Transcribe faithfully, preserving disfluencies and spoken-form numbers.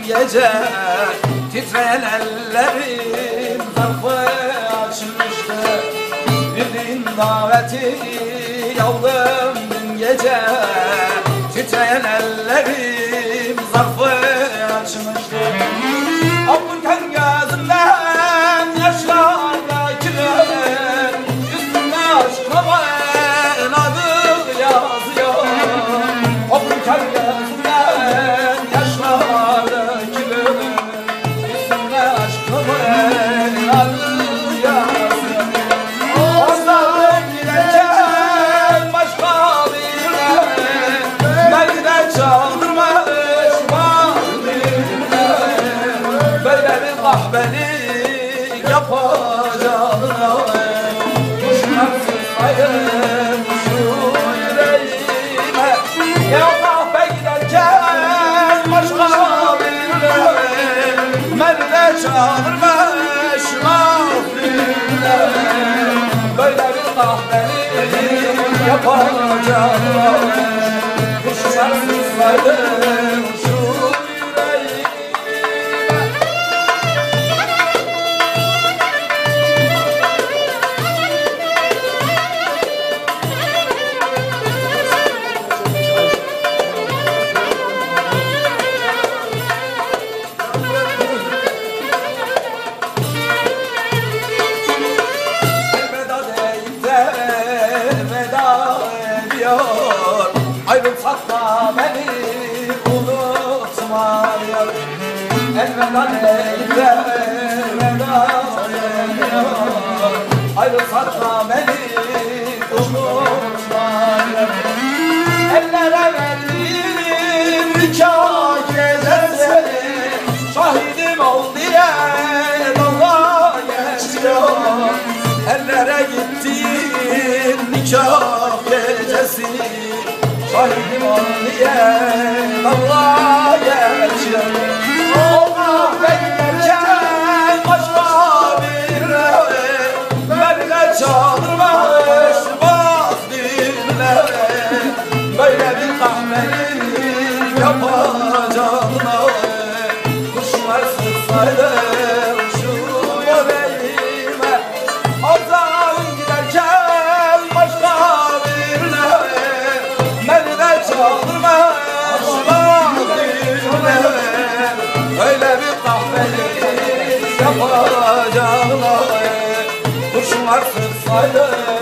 gece titreyen ellerim zarfı açmıştı. Bildiğin daveti aldım dün gece titreyen ellerim zarfı açmıştı. Alırken gözümden yaşlar dökülür, üstüne aşkıma en adı yazıyor. Alırken gözümden yaşlar dökülür, üstüne aşkıma en adı yazıyor. Orada giderken başka birine belki de çaldırmış birine. Böyle bir kahvelik yapacağına kuşlar sızmayın şu yüreğime. Ya kahve giderken başka birine beni çağırmış birine. Böyle bir kahvelik yapacağına kuşlar sızmayın şu yüreğime. Ayrılsak da beni unutmuyor. Elveda deyip de elveda ediyor. Ayrılsak da beni unutmuyor. Ellere verdiğim nikah gecesi şahidim ol diye dalga geçiyor. Ellere gittiğim nikah gecesi şahidim ol diye dalga geçiyor. O kahve giderken başka birine beni de çağırmış birine. Böyle bir kahvelik yapacağına kuşlar sıksaydı şu yüreğime. O zaman giderken başka birine beni de çağırmış birine. Öyle bir kahvelik yapacağına kuşlar sıksaydı